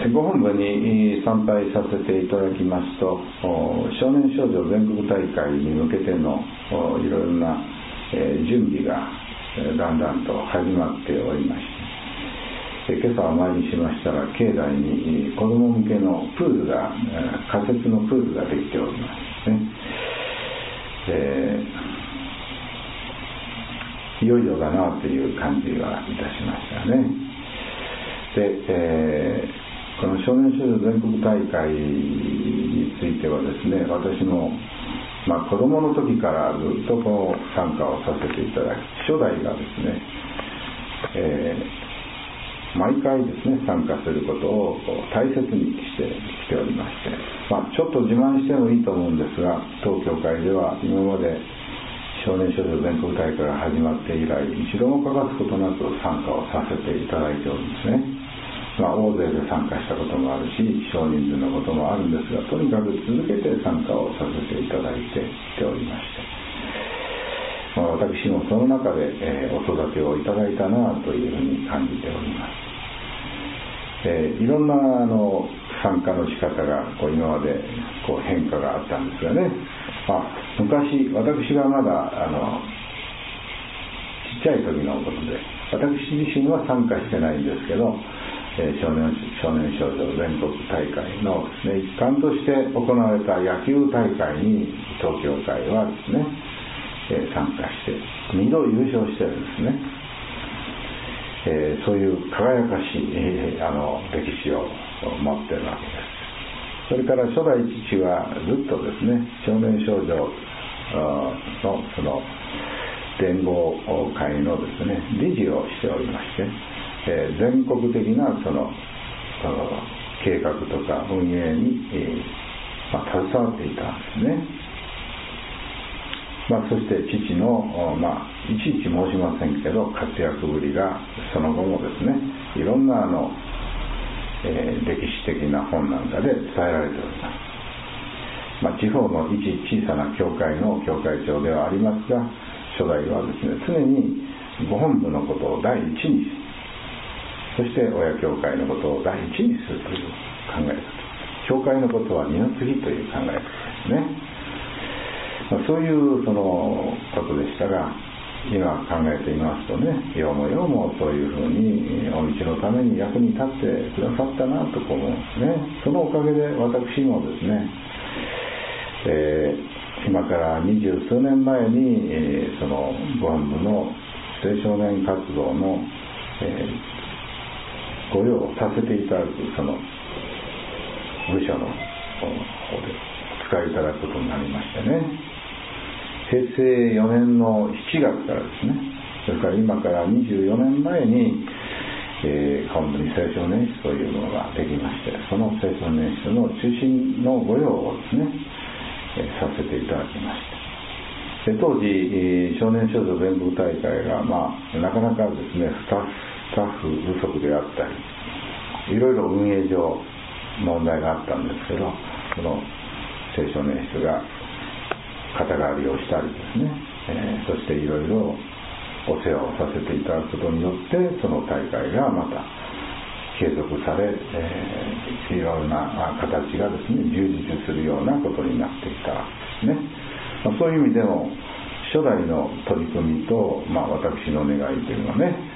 ご本部に参拝させていただきますと、少年少女全国大会に向けてのいろいろな準備がだんだんと始まっておりまして、今朝お参りしましたら、境内に子ども向けのプールが、仮設のプールができておりますね。いよいよだなという感じがいたしましたね。で、この少年少女全国大会についてはですね、私も、子供の時からずっと参加をさせていただき、初代がですね、毎回ですね参加することを大切にしてきておりまして、ちょっと自慢してもいいと思うんですが、当教会では今まで少年少女全国大会が始まって以来、一度も欠かすことなく参加をさせていただいておるんですね。大勢で参加したこともあるし、少人数のこともあるんですが、とにかく続けて参加をさせていただいてきておりまして、私もその中で、お育てをいただいたなというふうに感じております。いろんな参加の仕方が今まで変化があったんですがね、昔私がまだちっちゃい時のことで、私自身は参加してないんですけど、少年少女全国大会のですね、一環として行われた野球大会に東教会はですね、参加して2度優勝してるんですね。そういう輝かしい、歴史を持っているわけです。それから初代父はずっとですね、少年少女のその連合会のですね、理事をしておりまして、全国的なその計画とか運営に、携わっていたんですね。そして父の、いちいち申しませんけど活躍ぶりがその後もですね、いろんな歴史的な本なんかで伝えられております。地方の一小さな教会の教会長ではありますが、初代はですね、常にご本部のことを第一に、そして親教会のことを第一にするという考え方、教会のことは二の次という考え方ですね。そういうそのことでしたが、今考えていますとね、ようもそういうふうにお道のために役に立ってくださったなと思うんですね。そのおかげで私もですね、今から20数年前に、そのご本部の青少年活動の、ご用をさせていただくその部署の方でお使いいただくことになりましてね、平成4年の7月からですね、それから今から24年前に、本部に青少年室というものができまして、その青少年室の中心の御用をですね、させていただきました。で、当時少年少女全国大会が、なかなかですね、スタッフ不足であったり、いろいろ運営上問題があったんですけど、その青少年室が肩代わりをしたりですね、そしていろいろお世話をさせていただくことによって、その大会がまた継続され、いろいろな形がですね、充実するようなことになっていたわけですね。そういう意味でも初代の取り組みと、私の願いというのはね、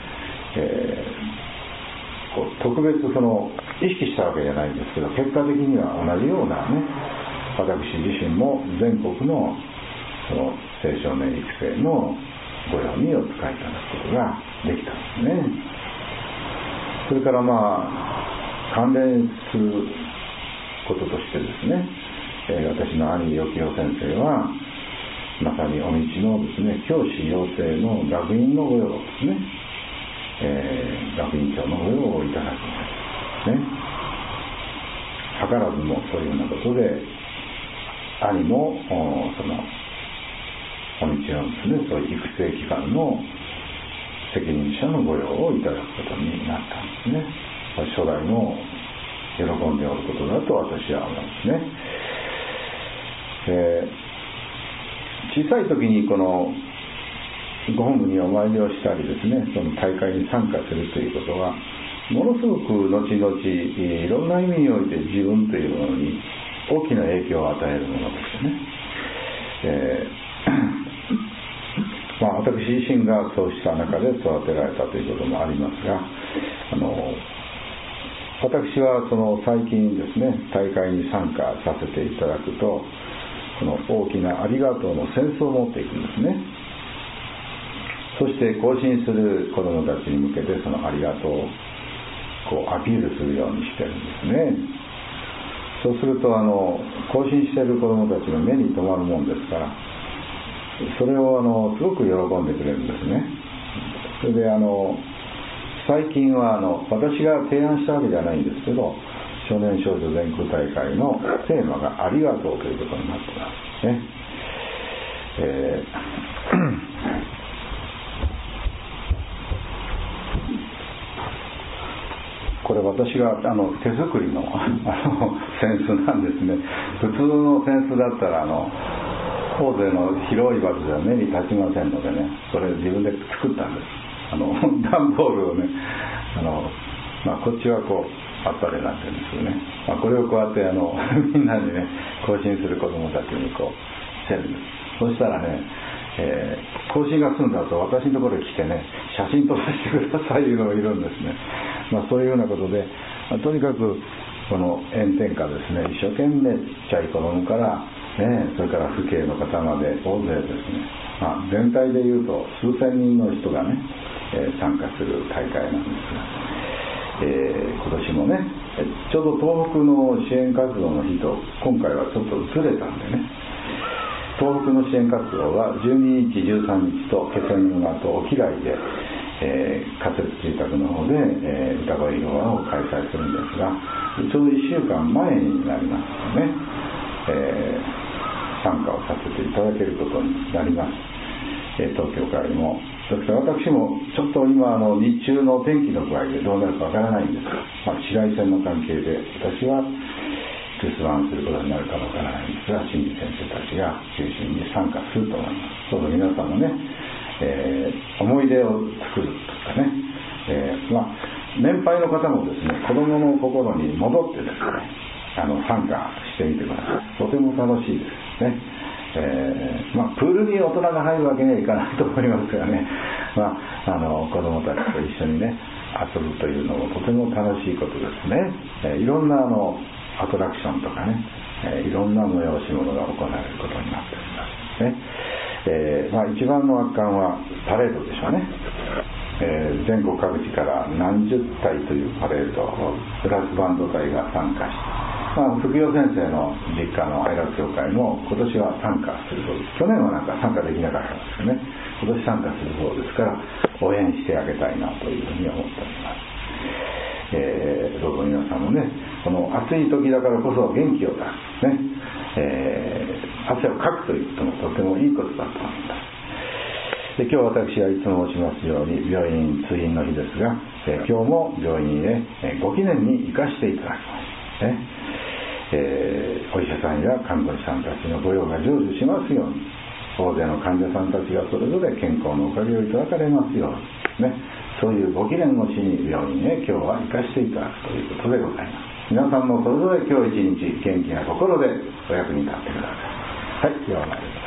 特別その意識したわけじゃないんですけど、結果的には同じようなね、私自身も全国のその青少年育成のご用にお使いいただくことができたんですね。それから関連することとしてですね、私の兄よきよ先生はまさにお道のですね、教師養成の学院のご用ですね、学院長のご用をいただきますね。図らずもそういうようなことで、兄もそのお道のですね、そういう育成機関の責任者のご用をいただくことになったんですね。初代も喜んでおることだと私は思うんですね。小さい時にこのご本部にお参りをしたりですね、その大会に参加するということは、 ものすごく後々いろんな意味において自分というものに大きな影響を与えるものですよね。私自身がそうした中で育てられたということもありますが、私はその最近ですね、大会に参加させていただくと、この大きなありがとうのセンスを持っていくんですね。そして行進する子どもたちに向けてそのありがとうをこうアピールするようにしてるんですね。そうすると行進している子どもたちの目に留まるもんですから、それをすごく喜んでくれるんですね。それで最近は私が提案したわけじゃないんですけど、少年少女全国大会のテーマがありがとうということになっていますね。これ私が手作りの扇子なんですね。普通の扇子だったら大勢の広い場所では目に立ちませんのでね、それ自分で作ったんです。段ボールをね、こっちはこうあったれなってるんですよね。これをこうやってみんなにね行進する子どもたちにこうしてるんです。そしたらね、行進が済んだと私のところに来てね、写真撮らせてくださいいうのがいるんですね。そういうようなことで、とにかくこの炎天下ですね、一生懸命ちっちゃい子どもから、それから父兄の方まで大勢ですね、全体でいうと数千人の人がね、参加する大会なんですが、今年もねちょうど東北の支援活動の日と今回はちょっとずれたんでね、東北の支援活動は12日13日と気仙沼と沖合で、仮設住宅の方で、歌声広場を開催するんですが、ちょうど1週間前になりますのでね、参加をさせていただけることになります。東京会もですから私もちょっと今日中の天気の具合でどうなるかわからないんですが、紫外線の関係で私は留守番することになるかわからないんですが、新次先生たちが中心に参加すると思います。どうぞ皆さんのね、思い出を作るとかね、年配の方もですね、子供の心に戻ってですね、参加してみてください。とても楽しいですね。プールに大人が入るわけにはいかないと思いますがね、子供たちと一緒にね遊ぶというのもとても楽しいことですね。いろんなアトラクションとかね、いろんな催し物が行われることになっておりますね。一番の圧巻はパレードでしょうね。全国各地から何十体というパレードをブラスバンド隊が参加して、福代先生の実家の愛楽教会も今年は参加するそうです。去年は参加できなかったんですけどね、今年参加するそうですから応援してあげたいなというふうに思っております。どうぞ皆さんもね、この暑い時だからこそ元気を出すね、汗をかくということもとてもいいことだと思います。で今日私はいつも申しますように病院通院の日ですが、今日も病院へご記念に行かせていただきますね。お医者さんや看護師さんたちの御用が成就しますように、大勢の患者さんたちがそれぞれ健康のおかげをいただかれますように、ね、そういうご記念をしに病院へ今日は行かせていただくということでございます。皆さんもそれぞれ今日一日元気な心でお役に立ってください。はい、では参ります。